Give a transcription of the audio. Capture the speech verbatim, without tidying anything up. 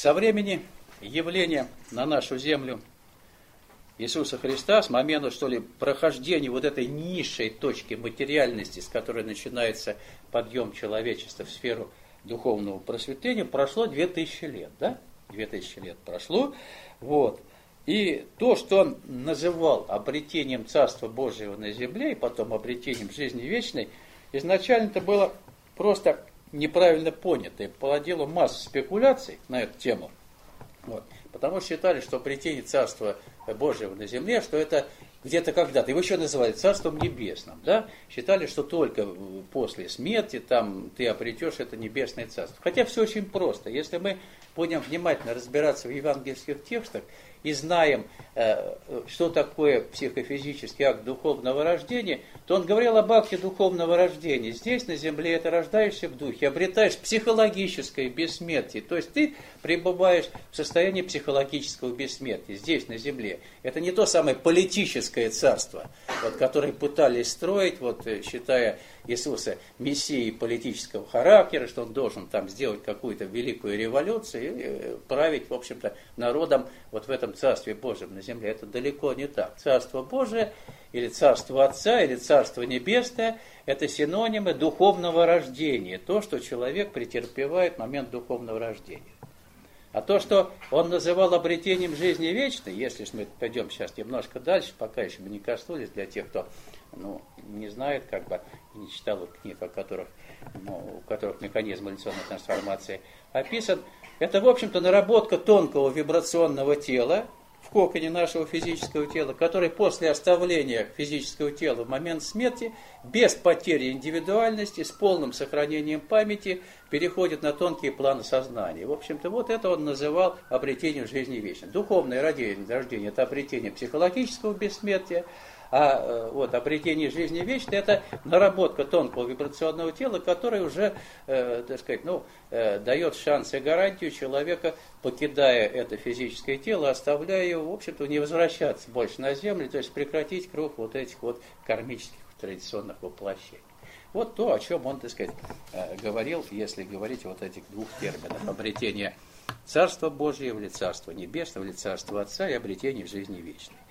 Со времени явления на нашу землю Иисуса Христа, с момента, что ли, прохождения вот этой низшей точки материальности, с которой начинается подъем человечества в сферу духовного просветления, прошло две тысячи лет, да? Две тысячи лет прошло, вот. И то, что он называл обретением Царства Божьего на земле и потом обретением жизни вечной, изначально это было просто неправильно понято. И породило массу спекуляций на эту тему. Вот. Потому что считали, что обретение Царства Божьего на земле, что это где-то когда-то, его еще называли Царством Небесным, да? Считали, что только после смерти там ты обретешь это Небесное Царство. Хотя все очень просто. Если мы будем внимательно разбираться в евангельских текстах и знаем, что такое психофизический акт духовного рождения, то он говорил об акте духовного рождения. Здесь, на земле, это рождаешься в духе, обретаешь психологическое бессмертие. То есть ты пребываешь в состоянии психологического бессмертия здесь, на земле. Это не то самое политическое царство, вот, которое пытались строить, вот, считая Иисуса мессией политического характера, что он должен там сделать какую-то великую революцию и править, в общем-то, народом вот в этом Царстве Божьем на земле. Это далеко не так. Царство Божие или Царство Отца, или Царство Небесное – это синонимы духовного рождения, то, что человек претерпевает в момент духовного рождения. А то, что он называл обретением жизни вечной, если мы пойдем сейчас немножко дальше, пока еще мы не коснулись, для тех, кто ну, не знает, как бы, не читал книг, о которых, ну, у которых механизм эволюционной трансформации описан, это, в общем-то, наработка тонкого вибрационного тела в коконе нашего физического тела, который после оставления физического тела в момент смерти, без потери индивидуальности, с полным сохранением памяти, переходит на тонкие планы сознания. В общем-то, вот это он называл обретением жизни вечной. Духовное рождение – это обретение психологического бессмертия, а вот обретение жизни вечной – это наработка тонкого вибрационного тела, которое уже, э, так сказать, ну, э, дает шанс и гарантию человека, покидая это физическое тело, оставляя его, в общем-то, не возвращаться больше на землю, то есть прекратить круг вот этих вот кармических традиционных воплощений. Вот то, о чем он, так сказать, э, говорил, если говорить вот этих двух терминов: обретение Царства Божьего или Царства Небесного, или Царства Отца, и обретение жизни вечной.